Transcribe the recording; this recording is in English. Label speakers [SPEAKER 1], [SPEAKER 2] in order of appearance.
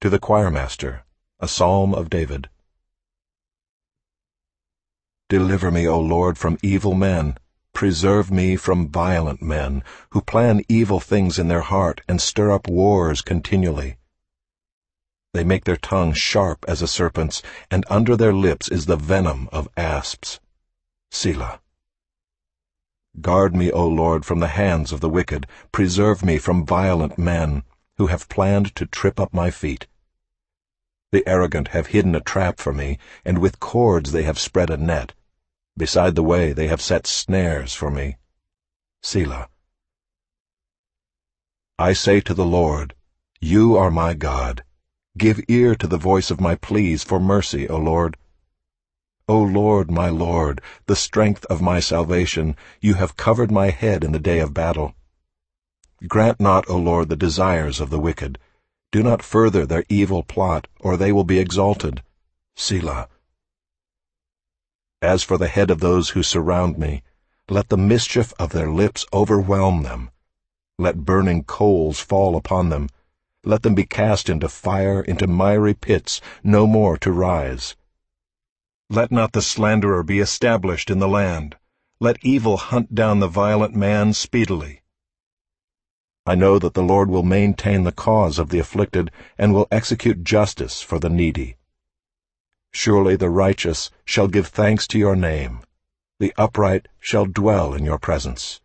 [SPEAKER 1] To the choirmaster, a psalm of David. Deliver me, O Lord, from evil men. Preserve me from violent men, who plan evil things in their heart and stir up wars continually. They make their tongue sharp as a serpent's, and under their lips is the venom of asps. Selah. Guard me, O Lord, from the hands of the wicked. Preserve me from violent men, who have planned to trip up my feet. The arrogant have hidden a trap for me, and with cords they have spread a net. Beside the way they have set snares for me. Selah. I say to the Lord, You are my God. Give ear to the voice of my pleas for mercy, O Lord. O Lord, my Lord, the strength of my salvation, You have covered my head in the day of battle. Grant not, O Lord, the desires of the wicked. Do not further their evil plot, or they will be exalted. Selah. As for the head of those who surround me, let the mischief of their lips overwhelm them. Let burning coals fall upon them. Let them be cast into fire, into miry pits, no more to rise. Let not the slanderer be established in the land. Let evil hunt down the violent man speedily. I know that the Lord will maintain the cause of the afflicted and will execute justice for the needy. Surely the righteous shall give thanks to Your name. The upright shall dwell in Your presence.